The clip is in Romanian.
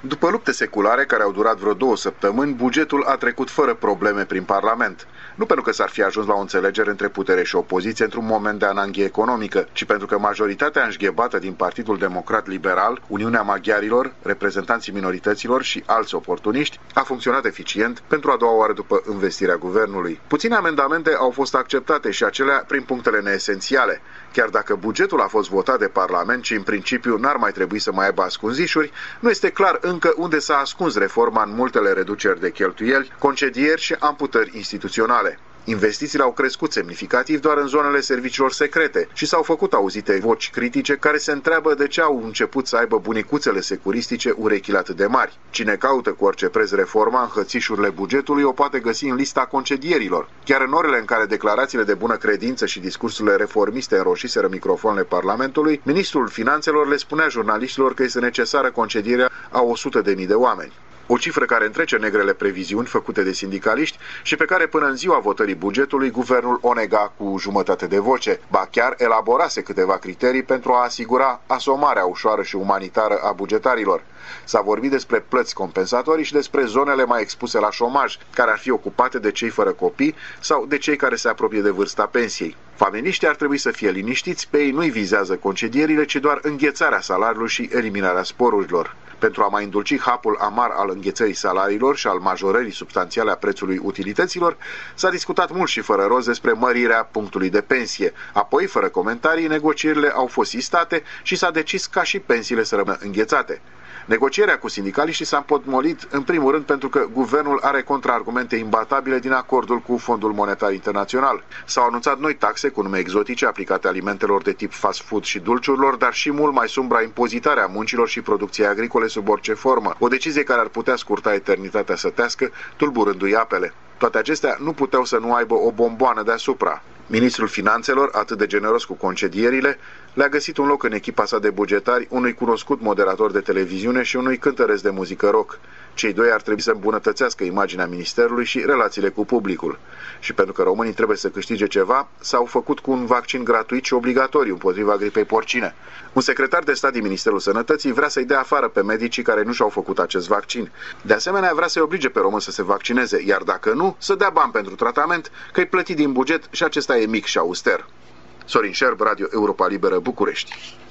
După lupte seculare care au durat vreo 2 săptămâni, bugetul a trecut fără probleme prin Parlament. Nu pentru că s-ar fi ajuns la o înțelegere între putere și opoziție într-un moment de ananghie economică, ci pentru că majoritatea înșghebată din Partidul Democrat Liberal, Uniunea Maghiarilor, reprezentanții minorităților și alți oportuniști, a funcționat eficient pentru a doua oară după învestirea guvernului. Puține amendamente au fost acceptate și acelea prin punctele neesențiale. Chiar dacă bugetul a fost votat de Parlament și în principiu n-ar mai trebui să mai aibă ascunzișuri, nu este clar încă unde s-a ascuns reforma în multele reduceri de cheltuieli, concedieri și amputări instituționale. Investițiile au crescut semnificativ doar în zonele serviciilor secrete și s-au făcut auzite voci critice care se întreabă de ce au început să aibă bunicuțele securistice urechile atât de mari. Cine caută cu orice preț reforma în hățișurile bugetului o poate găsi în lista concedierilor. Chiar în orele în care declarațiile de bună credință și discursurile reformiste înroșiseră microfoanele Parlamentului, ministrul Finanțelor le spunea jurnaliștilor că este necesară concedierea a 100.000 de oameni. O cifră care întrece negrele previziuni făcute de sindicaliști și pe care până în ziua votării bugetului guvernul o nega cu jumătate de voce, ba chiar elaborase câteva criterii pentru a asigura asomarea ușoară și umanitară a bugetarilor. S-a vorbit despre plăți compensatorii și despre zonele mai expuse la șomaj, care ar fi ocupate de cei fără copii sau de cei care se apropie de vârsta pensiei. Familiștii ar trebui să fie liniștiți, pe ei nu-i vizează concedierile, ci doar înghețarea salariului și eliminarea sporurilor. Pentru a mai îndulci hapul amar al înghețării salariilor și al majorării substanțiale a prețului utilităților, s-a discutat mult și fără rost despre mărirea punctului de pensie. Apoi, fără comentarii, negocierile au fost sistate și s-a decis ca și pensiile să rămână înghețate. Negocierea cu sindicaliștii s-a împotmolit în primul rând pentru că guvernul are contraargumente imbatabile din acordul cu Fondul Monetar Internațional. S-au anunțat noi taxe cu nume exotice aplicate alimentelor de tip fast food și dulciurilor, dar și mult mai sumbra impozitarea muncilor și producției agricole sub orice formă, o decizie care ar putea scurta eternitatea sătească, tulburându-i apele. Toate acestea nu puteau să nu aibă o bomboană deasupra. Ministrul Finanțelor, atât de generos cu concedierile, le-a găsit un loc în echipa sa de bugetari unui cunoscut moderator de televiziune și unui cântăresc de muzică rock. Cei doi ar trebui să îmbunătățească imaginea ministerului și relațiile cu publicul. Și pentru că românii trebuie să câștige ceva, s-au făcut cu un vaccin gratuit și obligatoriu împotriva gripei porcine. Un secretar de stat din Ministerul Sănătății vrea să-i dea afară pe medicii care nu și-au făcut acest vaccin. De asemenea, vrea să-i oblige pe români să se vaccineze, iar dacă nu, să dea bani pentru tratament, că-i plătit din buget și acesta e mic și auster. Sorin Șerb, Radio Europa Liberă, București.